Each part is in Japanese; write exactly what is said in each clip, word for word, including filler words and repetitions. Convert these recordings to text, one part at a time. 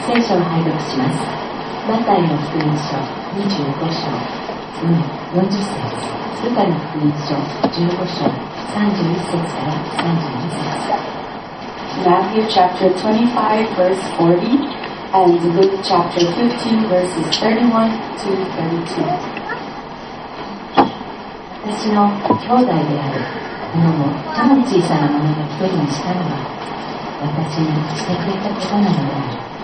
聖書を拝読します。マタイの福音書にじゅうご章、うん、よんじゅっ節、ルカの福音書じゅうご章さんじゅういっ節からさんじゅうに節。 Matthew chapter twenty-five verse forty and Luke chapter fifteen verses thirty-one to thirty-two. 私の兄弟であるこの最も小さなものの一人にしたのは私にしてくれたことなのである。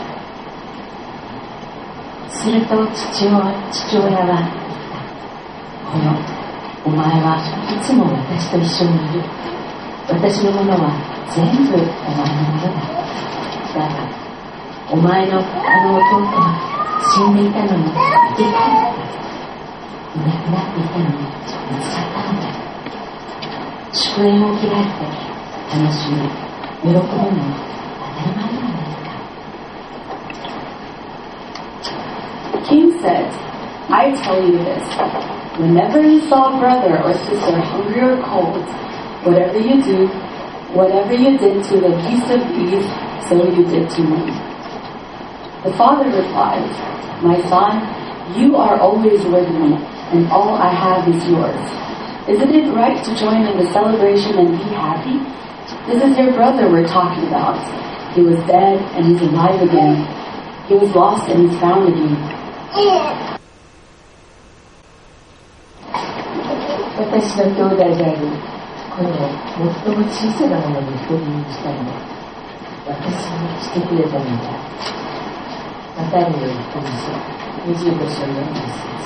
すると父親、父親は言った。このお前はいつも私と一緒にいる。私のものは全部お前のものだ。だがお前のあの弟は死んでいたのに生き返った。いなくなっていたのに見つかったのだ。祝宴を開いて楽しみ喜ぶのも当たり前ではないか。 King said, I tell you this, whenever you saw a brother or sister hungry or cold, whatever you do, whatever you did to the least of these, so you did to me. The father replied, My son, you are always with me, and all I have is yours. Isn't it right to join in the celebration and be happy? This is your brother we're talking about. He was dead and he's alive again. He was lost and he's found again. 私の兄弟であるこの最も小さなものに一人にしたのは私にしてくれたのだ。マタイの福音書にじゅうご章よんじゅっ節。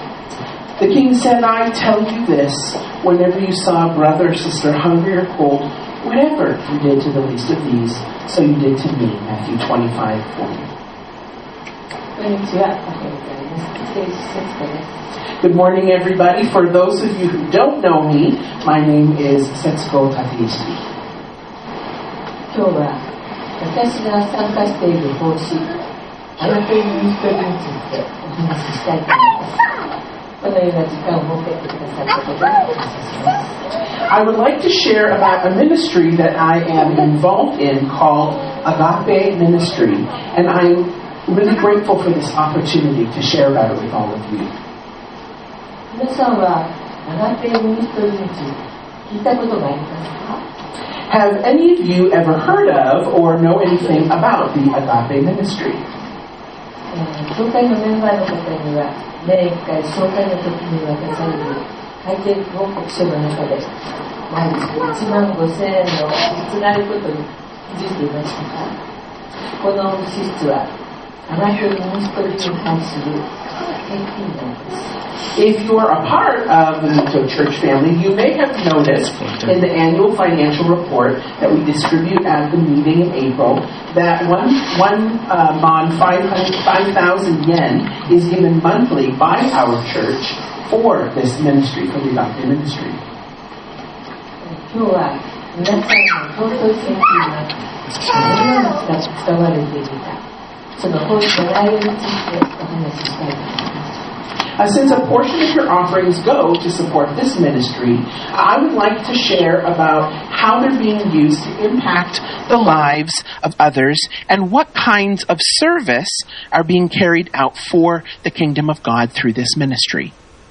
The king said, I tell you this, whenever you saw a brother or sister hungry or cold, whatever you did to the least of these, so you did to me. Matthew twenty-five forty. こんにちは。おはようございます。聖書節子です。 Good morning, everybody. For those of you who don't know me, my name is Setsuko Takeishi. 今日は私が参加している奉仕、アガペミニストリーについてお話ししたいと思います。このような時間を設けてくださったことに感謝します。 I would like to share about a ministry that I am involved in called Agape Ministry, and I'm really grateful for this opportunity to share about it with all of you. 皆さんはアガペミニストリーについて聞いたことがありますか？ Have any of you ever heard of or know anything about the Agape Ministry? 教会のメンバーの方には年いっかい教会の時に渡される会計報告書の中で毎月いちまんごせんえんの支出があることに気づいていましたか？この支出はアガペミニストリーに関する献金なんです。 If you are a part of the Mito Church family, you may have noticed in the annual financial report that we distribute at the meeting in April that one, one uh, mon, five thousand yen, is given monthly by our church for this ministry, for the Agape ministry. 今日は皆さんの尊い献金がどのように使われているか、その奉仕の内容についてお話ししたいと思います。 Uh, since a portion of your offerings go to support this ministry, I would like to share about how they're being used to impact the lives of others and what kinds of service are being carried out for the kingdom of God through this ministry.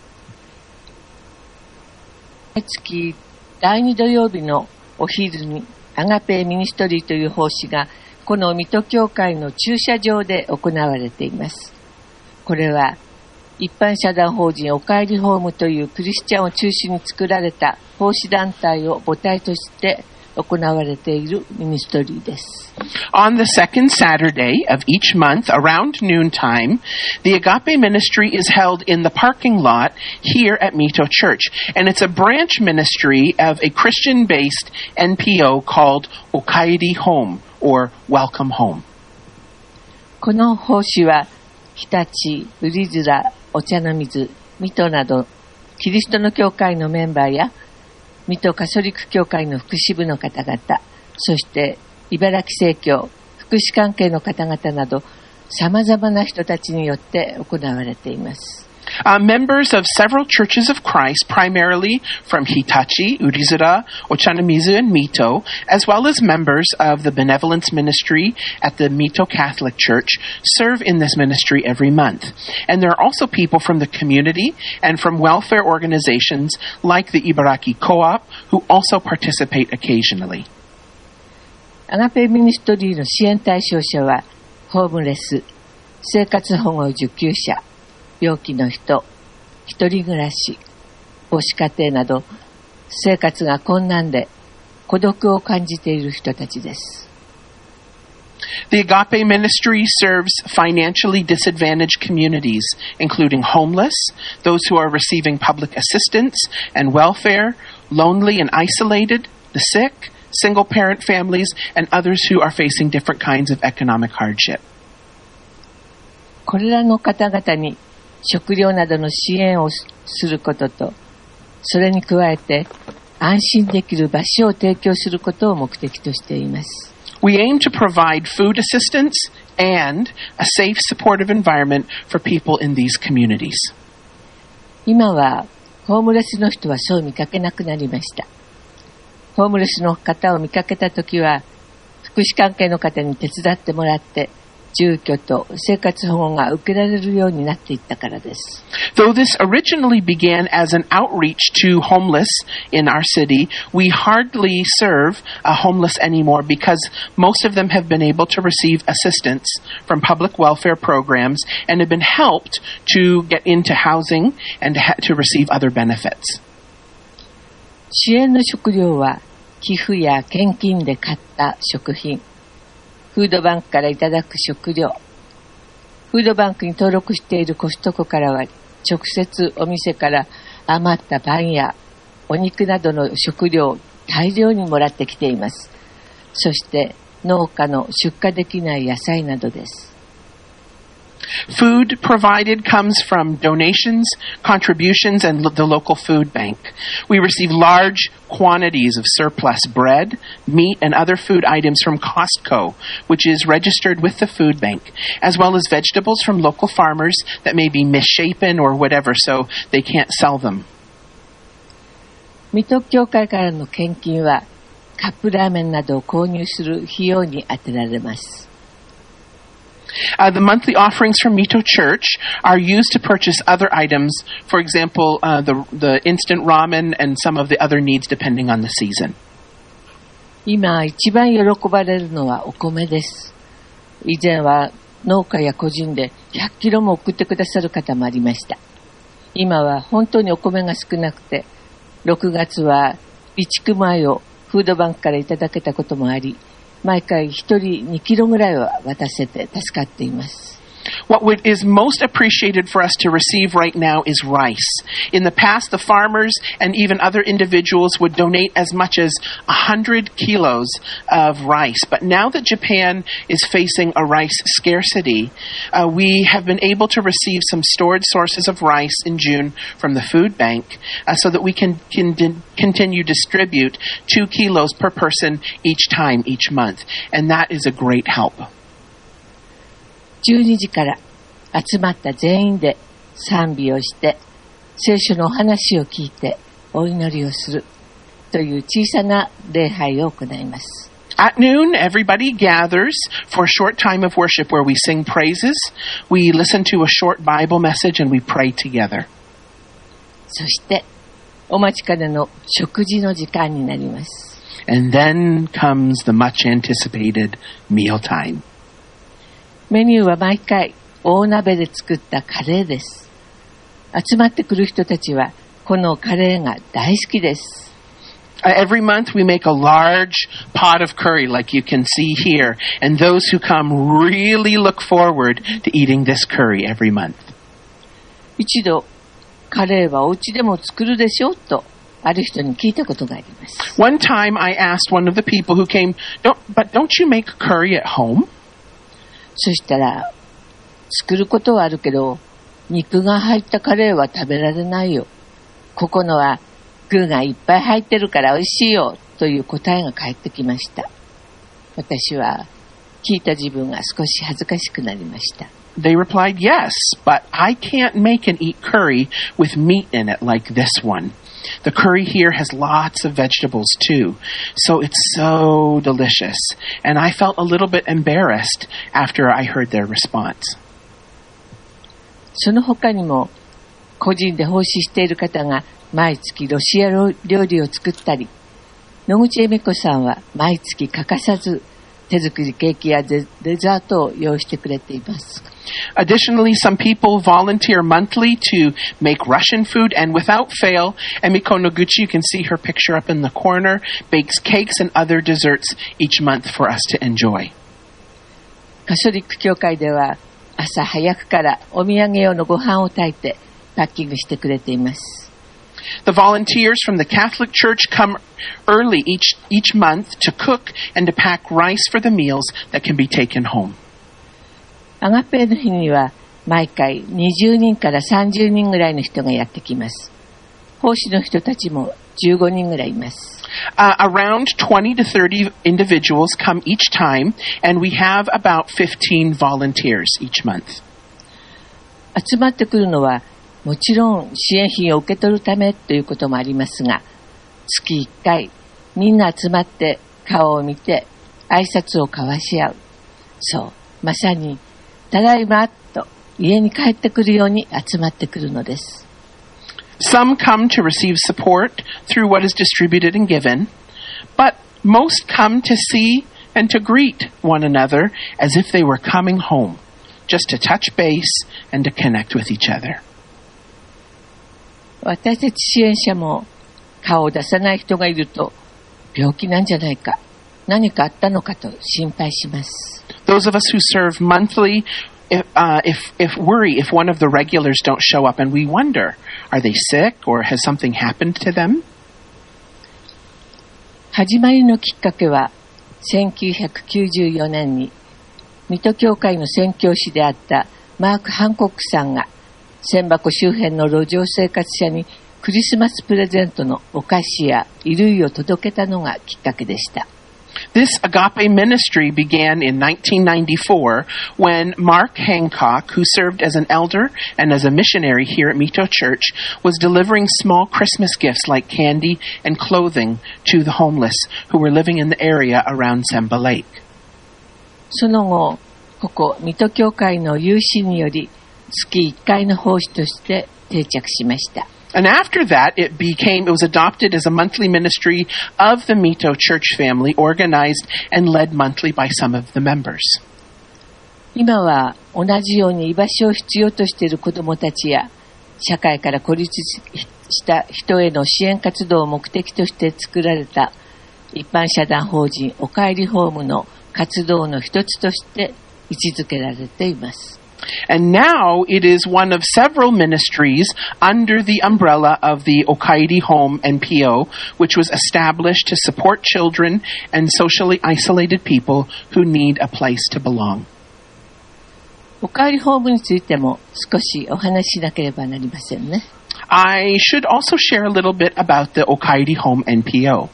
毎月だいに土曜日のお昼にアガペミニストリーという奉仕がこの水戸教会の駐車場で行われています。これは一般社団法人おかえりホームというクリスチャンを中心に作られた奉仕団体を母体として行われているミニストリーです。 On the second Saturday of each month around noontime, the Agape ministry is held in the parking lot here at Mito Church, and it's a branch ministry of a Christian-based N P O called Okaeri Home or Welcome Home. この奉仕は日立、ウリズラ、お茶の水、水戸などキリストの教会のメンバーや水戸カソリック教会の福祉部の方々、そして茨城正教、福祉関係の方々など様々な人たちによって行われています。 Uh, members of several churches of Christ, primarily from Hitachi, Urizura, Ochanamizu, and Mito, as well as members of the benevolence ministry at the Mito Catholic Church, serve in this ministry every month. And there are also people from the community and from welfare organizations like the Ibaraki Co-op who also participate occasionally. アガペミニストリーの支援対象者は、ホームレス、生活保護受給者、病気の人、一人暮らし、母子家庭など、生活が困難で孤独を感じている人たちです。 The Agape Ministry serves financially disadvantaged communities, including homeless, those who are receiving public assistance and welfare, lonely and isolated, the sick, single-parent families, and others who are facing different kinds of economic hardship. これらの方々に食料などの支援をすることと、それに加えて安心できる場所を提供することを目的としています。 We aim to provide food assistance and a safe, supportive environment for people in these communities. 今はホームレスの人はそう見かけなくなりました。ホームレスの方を見かけたときは、福祉関係の方に手伝ってもらって、住居と生活保護が受けられるようになっていったからです。 Though this originally began as an outreach to homeless in our city, we hardly serve a homeless anymore because most of them have been able to receive assistance from public welfare programs and have been helped to get into housing and to receive other benefits. 支援の食料は寄付や献金で買った食品、フードバンクからいただく食料、フードバンクに登録しているコストコからは直接お店から余ったパンやお肉などの食料を大量にもらってきています。そして農家の出荷できない野菜などです。 Food provided comes from donations, contributions, and lo- the local food bank. We receive large quantities of surplus bread, meat, and other food items from Costco, which is registered with the food bank, as well as vegetables from local farmers that may be misshapen or whatever, so they can't sell them. 水戸教会からの献金はカップラーメンなどを購入する費用に充てられます。 Uh, the monthly offerings from Mito Church are used to purchase other items, for example, uh, the, the instant ramen and some of the other needs depending on the season. 今一番喜ばれるのはお米です。以前は農家や個人でひゃっキロも送ってくださる方もありました。今は本当にお米が少なくて、ろくがつは備蓄米をフードバンクからいただけたこともあり、毎回一人にキロぐらいは渡せて助かっています。 What would, is most appreciated for us to receive right now is rice. In the past, the farmers and even other individuals would donate as much as one hundred kilos of rice. But now that Japan is facing a rice scarcity, uh, we have been able to receive some stored sources of rice in June from the food bank uh, so that we can, can d- continue distribute two kilos per person each time, each month. And that is a great help. じゅうにじから集まった全員で賛美をして聖書のお話を聞いてお祈りをするという小さな礼拝を行います。 At noon, everybody gathers for a short time of worship where we sing praises, we listen to a short Bible message, and we pray together. そしてお待ちかねの食事の時間になります。 And then comes the much anticipated meal time. メニューは毎回大鍋で作ったカレーです。集まってくる人たちはこのカレーが大好きです。 Uh, every month we make a large pot of curry like you can see here, and those who come really look forward to eating this curry every month. 一度カレーはお家でも作るでしょうとある人に聞いたことがあります。 One time I asked one of the people who came, don't, but don't you make curry at home? そしたら、作ることはあるけど、肉が入ったカレーは食べられないよ。ここのは具がいっぱい入ってるから美味しいよという答えが返ってきました。私は聞いた自分が少し恥ずかしくなりました。 they replied, yes, but I can't make and eat curry with meat in it like this one. The curry here has lots of vegetables too, so it's so delicious. And I felt a little bit embarrassed after I heard their response. その他にも個人で奉仕している方が毎月ロシア料理を作ったり、野口恵美子さんは毎月欠かさず手作りケーキやデザートを用意してくれています。 Additionally, some people volunteer monthly to make Russian food, and without fail, Emiko Noguchi, you can see her picture up in the corner, bakes cakes and other desserts each month for us to enjoy. カソリック教会では朝早くからお土産用のご飯を炊いてパッキングしてくれています。 The volunteers from the Catholic Church come early each, each month to cook and to pack rice for the meals that can be taken home. アガペーの日には毎回にじゅうにんからさんじゅうにんぐらいの人がやってきます。奉仕の人たちもじゅうごにんぐらいいます。 Uh, around twenty to thirty individuals come each time, and we have about fifteen volunteers each month. 集まってくるのはもちろん支援品を受け取るためということもありますが、月いっかいみんな集まって顔を見て挨拶を交わし合う。そう、まさにただいまと家に帰ってくるように集まってくるのです。 Some come to receive support through what is distributed and given, but most come to see and to greet one another as if they were coming home, just to touch base and to connect with each other. 私たち支援者も顔を出さない人がいると病気なんじゃないか、何かあったのかと心配します。 Those of us who serve monthly, if, uh, if, if worry if one of the regulars don't show up, and we wonder, are they sick or has something happened to them? 始まりのきっかけはせんきゅうひゃくきゅうじゅうよねんに水戸教会の宣教師であったマーク・ハンコックさんが千箱周辺の路上生活者にクリスマスプレゼントのお菓子や衣類を届けたのがきっかけでした。 This agape ministry began in nineteen ninety-four when Mark Hancock, who served as an elder and as a missionary here at Mito Church, was delivering small Christmas gifts like candy and clothing to the homeless who were living in the area around Semba Lake. その後、ここ水戸教会の有志により月いっかいの奉仕として定着しました。 And after that, it became, it was adopted as a monthly ministry of the Mito Church family, organized and led monthly by some of the members. 今は同じように居場所を必要としている子どもたちや社会から孤立した人への支援活動を目的として作られた一般社団法人おかえりホームの活動の一つとして位置づけられています。 And now it is one of several ministries under the umbrella of the Okairi Home N P O, which was established to support children and socially isolated people who need a place to belong. おかえりホームについても少しお話ししなければなりませんね。 I should also share a little bit about the Okairi Home N P O.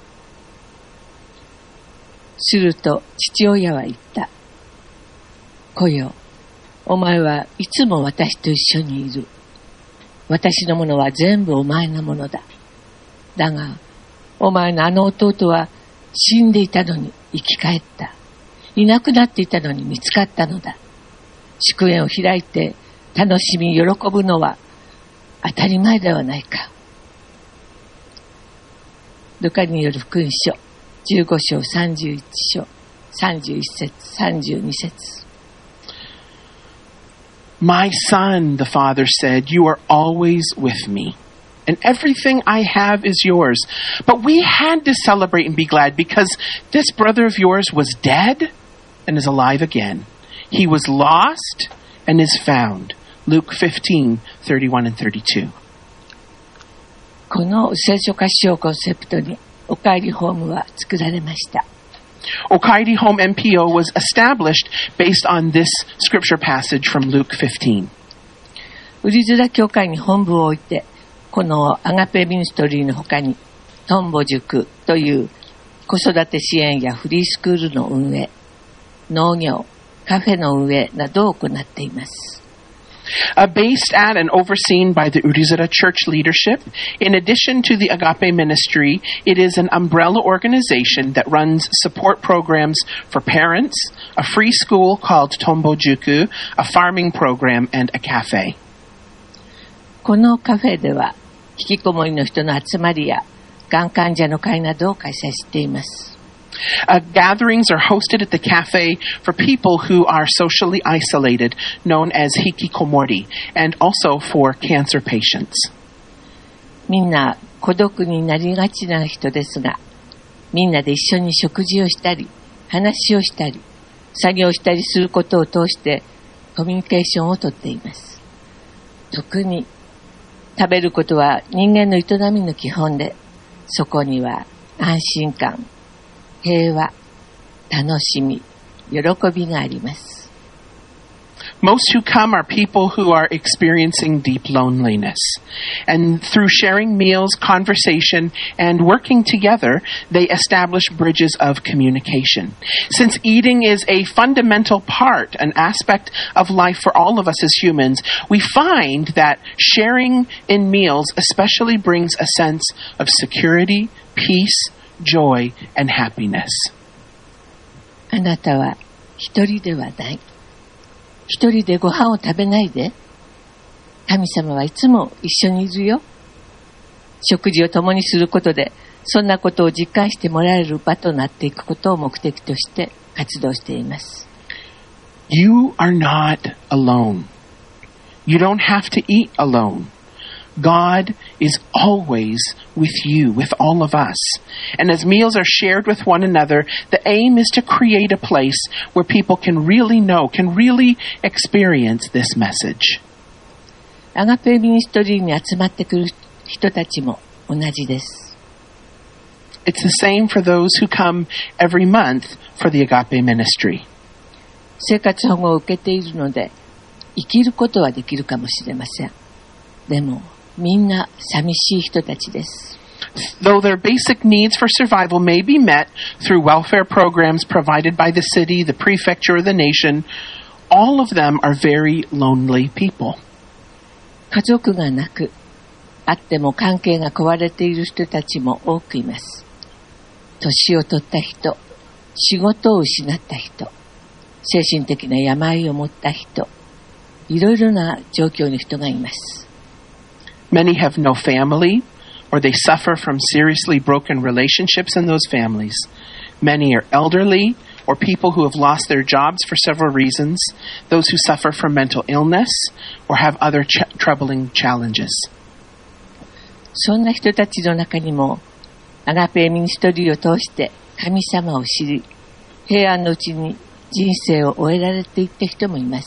すると父親は言った。子よ。お前はいつも私と一緒にいる。私のものは全部お前のものだ。だが、お前のあの弟は死んでいたのに生き返った。いなくなっていたのに見つかったのだ。祝宴を開いて楽しみ喜ぶのは当たり前ではないか。ルカによる福音書じゅうごしょうさんじゅういちしょうさんじゅういちせつさんじゅうにせつ。 My son, the father said, you are always with me, and everything I have is yours. But we had to celebrate and be glad because this brother of yours was dead and is alive again. He was lost and is found. Luke fifteen, thirty-one and thirty-two. この聖書歌詞をコンセプトにおかえりホームは作られました。 Okairi Home N P O was established based on this scripture passage from Luke fifteen. ウリズラ教会に本部を置いて、このアガペミニストリーの他にトンボ塾という子育て支援やフリースクールの運営、農業、 カフェの運営などを行っています。 Uh, based at and overseen by the Urizara Church leadership, in addition to the Agape Ministry, it is an umbrella organization that runs support programs for parents, a free school called Tombojuku, a farming program, and a cafe. このカフェでは、引きこもりの人の集まりや、がん患者の会などを開催しています。 Uh, gatherings are hosted at the cafe for people who are socially isolated, known as hikikomori, and also for cancer patients. みんな孤独になりがちな人ですが、みんなで一緒に食事をしたり、話をしたり、作業したりすることを通してコミュニケーションをとっています。特に食べることは人間の営みの基本で、そこには安心感、平和、楽しみ、喜びがあります。 Most who come are people who are experiencing deep loneliness. And through sharing meals, conversation, and working together, they establish bridges of communication. Since eating is a fundamental part, an aspect of life for all of us as humans, we find that sharing in meals especially brings a sense of security, peace, joy, and happiness. あなたは一人ではない。一人でご飯を食べないで。神様はいつも一緒にいるよ。食事を共にすることで、そんなことを実感してもらえる場となっていくことを目的として活動しています。 You are not alone. You don't have to eat alone. God is always with you, with all of us. And as meals are shared with one another, the aim is to create a place where people can really know, can really experience this message. アガペミニストリーに集まってくる人たちも同じです。 It's the same for those who come every month for the Agape Ministry. 生活保護を受けているので、生きることはできるかもしれません。でも、みんな寂しい人たちです。 Though their basic needs for survival may be met through welfare programs provided by the city, the prefecture, or the nation, all of them are very lonely people. 家族がなく、あっても関係が壊れている人たちも多くいます。年を取った人、仕事を失った人、精神的な病を持った人、いろいろな状況の人がいます。 Many have no family, or they suffer from seriously broken relationships in those families. Many are elderly, or people who have lost their jobs for several reasons, those who suffer from mental illness, or have other ch- troubling challenges. そんな人たちの中にも、アガペミニストリーを通して神様を知り、平安のうちに人生を終えられていった人もいます。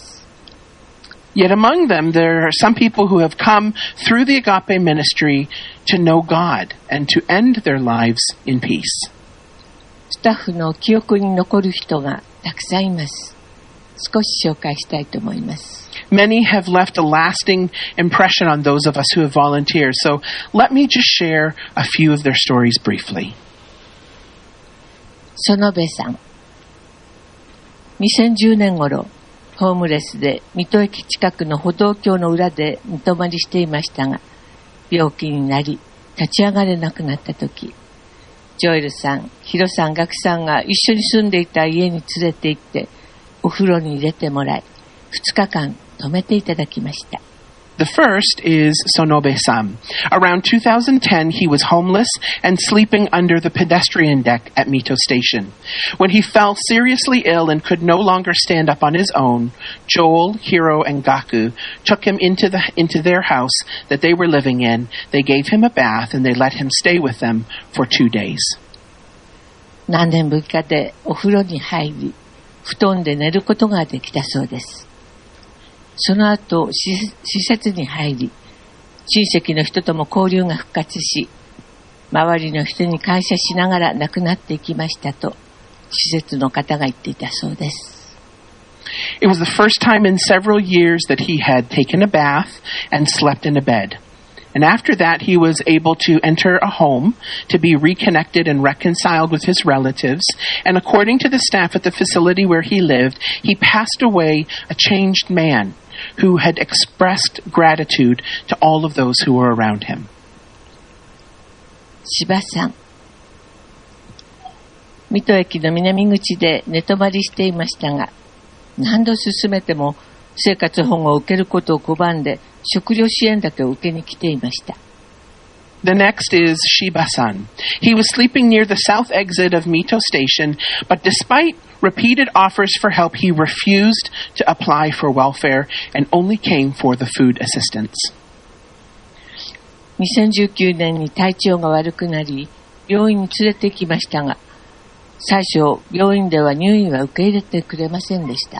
Yet among them, there are some people who have come through the Agape Ministry to know God and to end their lives in peace. スタッフの記憶に残る人がたくさんいます。少し紹介したいと思います。 Many have left a lasting impression on those of us who have volunteered. So let me just share a few of their stories briefly. 園部さん。にせんじゅうねん頃、ホームレスで水戸駅近くの歩道橋の裏で寝泊まりしていましたが、病気になり立ち上がれなくなった時、ジョエルさん、ヒロさん、ガクさんが一緒に住んでいた家に連れて行ってお風呂に入れてもらい、ふつかかん泊めていただきました。 The first is Sonobe-san. Around two thousand ten, he was homeless and sleeping under the pedestrian deck at Mito Station. When he fell seriously ill and could no longer stand up on his own, Joel, Hiro, and Gaku took him into the into their house that they were living in. They gave him a bath and they let him stay with them for two days. 何年ぶりかでお風呂に入り、布団で寝ることができたそうです。その後、施設に入り、親戚の人とも交流が復活し、周りの人に感謝しながら亡くなっていきましたと、施設の方が言っていたそうです。 It was the first time in several years that he had taken a bath and slept in a bed. And after that, he was able to enter a home to be reconnected and reconciled with his relatives. And according to the staff at the facility where he lived, he passed away a changed man who had expressed gratitude to all of those who were around him. 柴さん。水戸駅の南口で寝泊まりしていましたが、何度進めても生活保護を受けることを拒んで食料支援だけを受けに来ていました。 The next is Shiba-san. He was sleeping near the south exit of Mito Station, but despite repeated offers for help, he refused to apply for welfare and only came for the food assistance. にせんじゅうきゅうねんに体調が悪くなり、病院に連れて行きましたが、最初、病院では入院は受け入れてくれませんでした。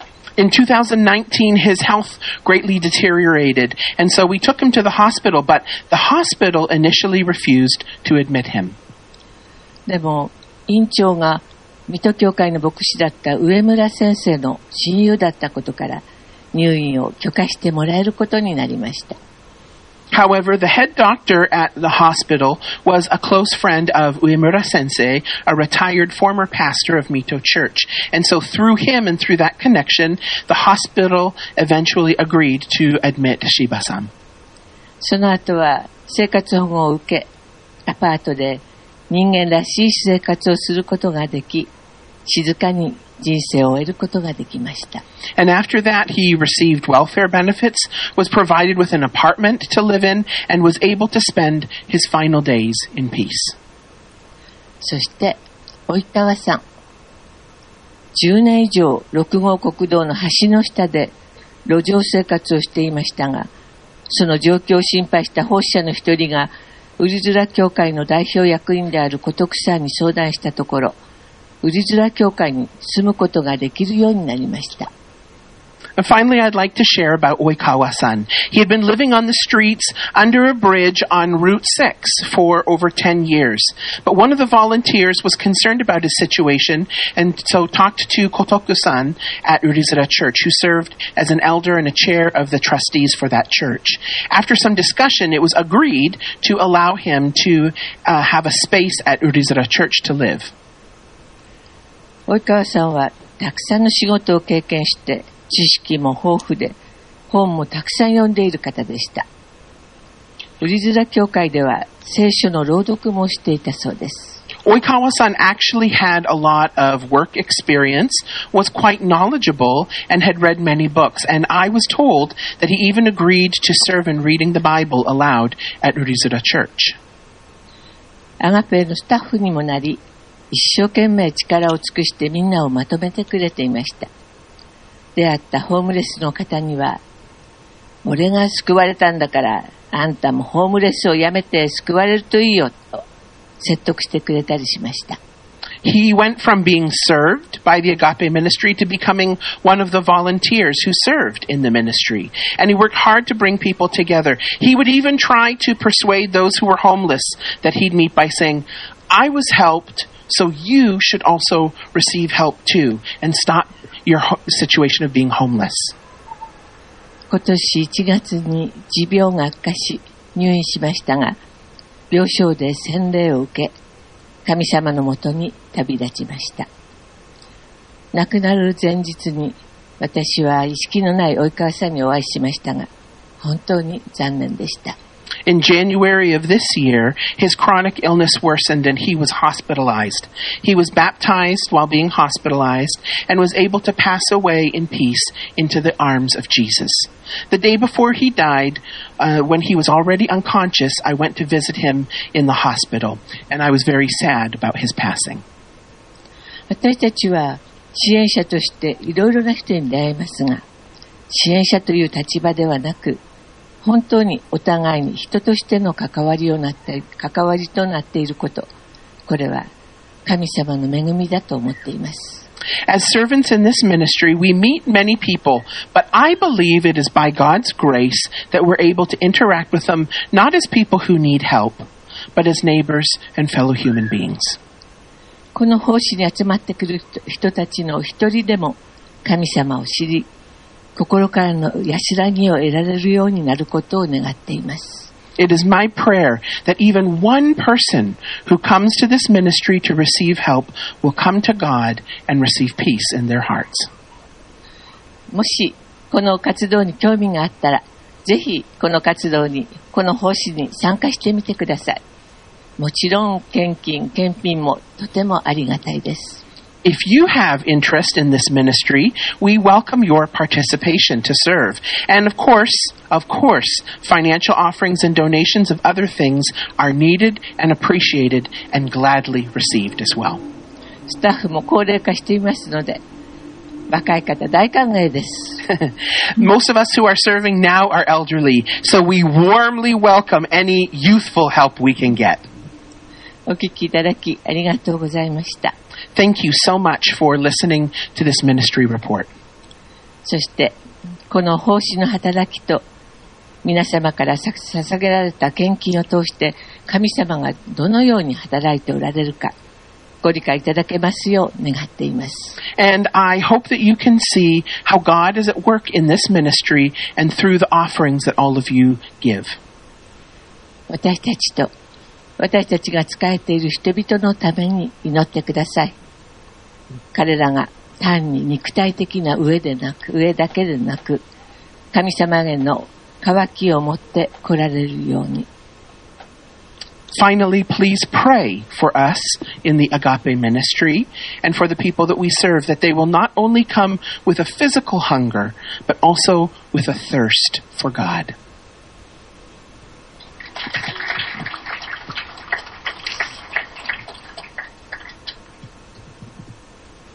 In two thousand nineteen, his health greatly deteriorated, and so we took him to the hospital, but the hospital initially refused to admit him. でも、院長が水戸教会の牧師だった上村先生の親友だったことから、入院を許可してもらえることになりました。 However, the head doctor at the hospital was a close friend of Uemura Sensei, a retired former pastor of Mito Church. And so through him and through that connection, the hospital eventually agreed to admit Shiba-san. その後は生活保護を受け、アパートで人間らしい生活をすることができ、静かに人生を終えることができました。 And after that, he received welfare benefits, was provided with an apartment to live in, and was able to spend his final days in peace. そして、及川さん。じゅうねん以上、六号国道の橋の下で路上生活をしていましたが、その状況を心配した奉仕者の一人が、ウリズラ教会の代表役員である小徳さんに相談したところ、ウリズラ教会に住むことができるようになりました。 And finally, I'd like to share about Oikawa-san. He had been living on the streets under a bridge on Route six for over ten years. But one of the volunteers was concerned about his situation and so talked to Kotoku-san at Urizura Church, who served as an elder and a chair of the trustees for that church. After some discussion, it was agreed to allow him to uh, have a space at Urizura Church to live. 及川さんはたくさんの仕事を経験して知識も豊富で本もたくさん読んでいる方でした。ウリズラ教会では聖書の朗読もしていたそうです。 Oikawa-san actually had a lot of work experience, was quite knowledgeable, and had read many books. And I was told that he even agreed to serve in reading the Bible aloud at Urizura Church. アガペのスタッフにもなり、一生懸命力を尽くしてみんなをまとめてくれていました。出会ったホームレスの方には、俺が救われたんだから、あんたもホームレスをやめて救われるといいよ、と説得してくれたりしました。 He went from being served by the Agape ministry to becoming one of the volunteers who served in the ministry. And he worked hard to bring people together. He would even try to persuade those who were homeless that he'd meet by saying, I was helped, so you should also receive help too and stop your ho- situation of being homeless. 今年いちがつに持病が悪化し入院しましたが、病床で洗礼を受け、神様のもとに旅立ちました。亡くなる前日に私は意識のない及川さんにお会いしましたが、本当に残念でした。 In January of this year, his chronic illness worsened and he was hospitalized. He was baptized while being hospitalized and was able to pass away in peace into the arms of Jesus. The day before he died, uh, when he was already unconscious, I went to visit him in the hospital, and I was very sad about his passing. 私たちは支援者としていろいろな人に出会いますが、支援者という立場ではなく、本当にお互いに人としての関わりをなって関わりとなっていること、これは神様の恵みだと思っています。 As servants in this ministry, we meet many people, but I believe it is by God's grace that we're able to interact with them, not as people who need help, but as neighbors and fellow human beings. この奉仕に集まってくる人たちの一人でも神様を知り、心からの安らぎを得られるようになることを願っています。 It is my prayer that even one person who comes to this ministry to receive help will come to God and receive peace in their hearts. もしこの活動に興味があったら、ぜひこの活動に、この奉仕に参加してみてください。もちろん献金、献品もとてもありがたいです。 If you have interest in this ministry, we welcome your participation to serve. And of course, of course, financial offerings and donations of other things are needed and appreciated and gladly received as well. スタッフも高齢化していますので、若い方大歓迎です。 Most of us who are serving now are elderly, so we warmly welcome any youthful help we can get. お聞きいただきありがとうございました。 Thank you so much for listening to this ministry report. そしてこの奉仕の働きと皆様から捧げられた献金を通して神様がどのように働いておられるかご理解いただけますよう願っています。 And I hope that you can see how God is at work in this ministry and through the offerings that all of you give. 私たちと私たちが仕えている人々のために祈ってください。彼らが単に肉体的な上でなく、上だけでなく、神様への渇きを持って来られるように。 Finally, please pray for us in the Agape ministry and for the people that we serve, that they will not only come with a physical hunger, but also with a thirst for God.